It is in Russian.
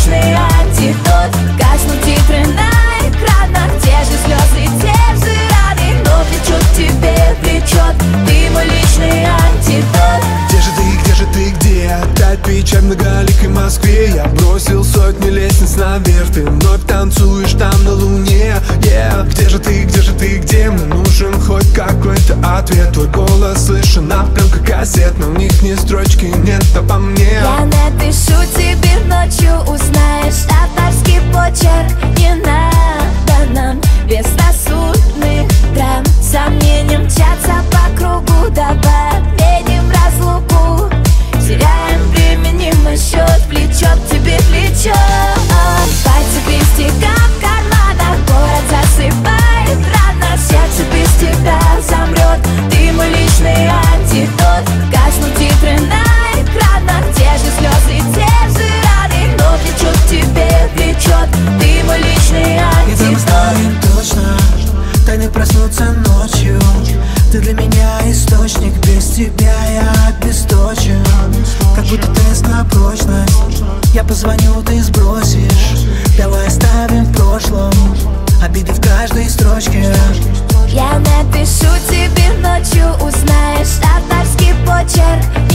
личный антидот. Гаснут титры на экранах, те же слезы, те же раны, но влечет к тебе, влечет. Ты мой личный антидот. Где же ты, где же ты, где? Опять печаль в многоликой Москве. Я бросил сотни лестниц наверх, ты вновь танцуешь там на луне, yeah. Где же ты, где? Мне нужен хоть какой-то ответ. Твой голос слышен на пленках кассет, но в них ни строчки нет обо мне. Я напишу тебе ночью, узнаешь авторский почерк. Не надо нам безрассудных драм, сомнением мчаться по кругу, давай отменим разлуку. Теряем времени мы счет, влечет к тебе плечо. Пальцы крестиком в карманах, город засыпает рано, сердце без тебя замрет. Ты мой личный антидот. Гаснут титры на экранах, те же слезы, те же раны, но влечет к тебе, влечет. Ты мой личный антидот. И мы знаем точно, тайны проснутся ночью. Ты для меня источник, без тебя я обесточен. Как будто тест на прочность. Я позвоню, ты сбросишь. Давай оставим в прошлом обиды в каждой строчке. Я напишу тебе ночью, узнаешь авторский почерк.